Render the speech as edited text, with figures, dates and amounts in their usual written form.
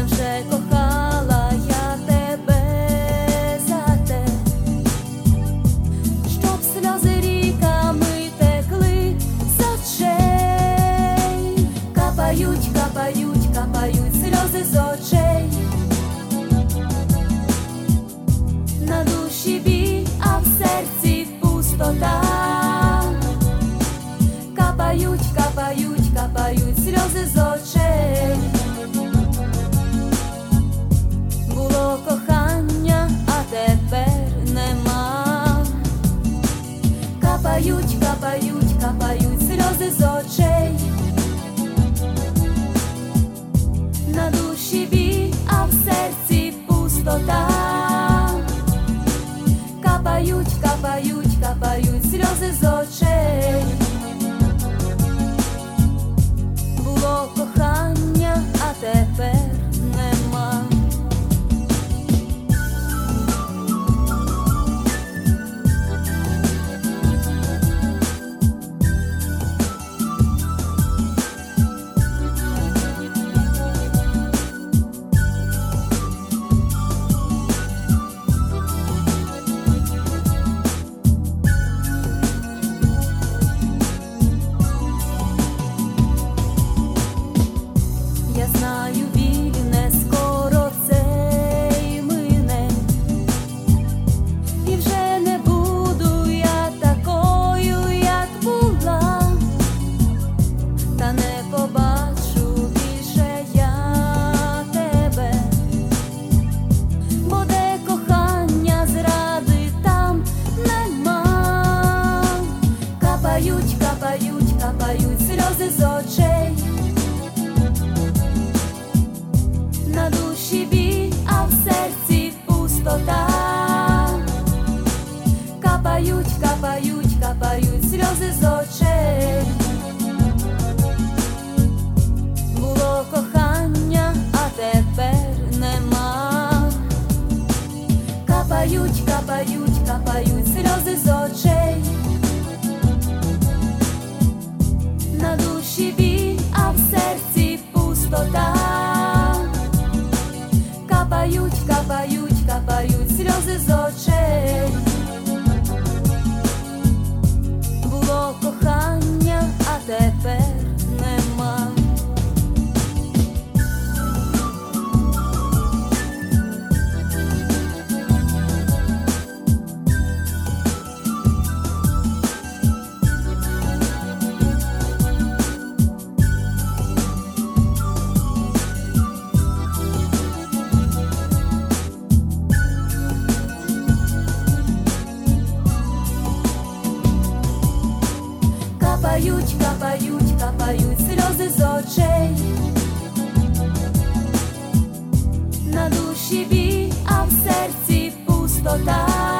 невже кохала я тебе за те, щоб сльози ріками текли з очей, капають, капають, капають сльози з очей, на душі біль, а в серці пустота, капають, капають, капають сльози з очей. Було кохання, а тепер нема, капають, капають, капають сльози з очей, на душі біль, а в серці пустота, капають, капають, капають сльози з очей. Було кохання, а тепер нема. Я знаю, біль не скоро цей мине, і вже не буду я такою, як була, та не побачу більше я тебе, бо де кохання, зради там нема, капають, капають, капають сльози з очей, на душі біль, а в серці пустота, капають, капають, капають сльози з очей. Було кохання, а тепер нема, капають, капають, капають сльози з очей, на душі біль, а в серці пустота, капають, капають, капають сльози з очей. Було кохання, а тепер нема. Капають, капають, капають сльози з очей, на душі біль, а в серці пустота,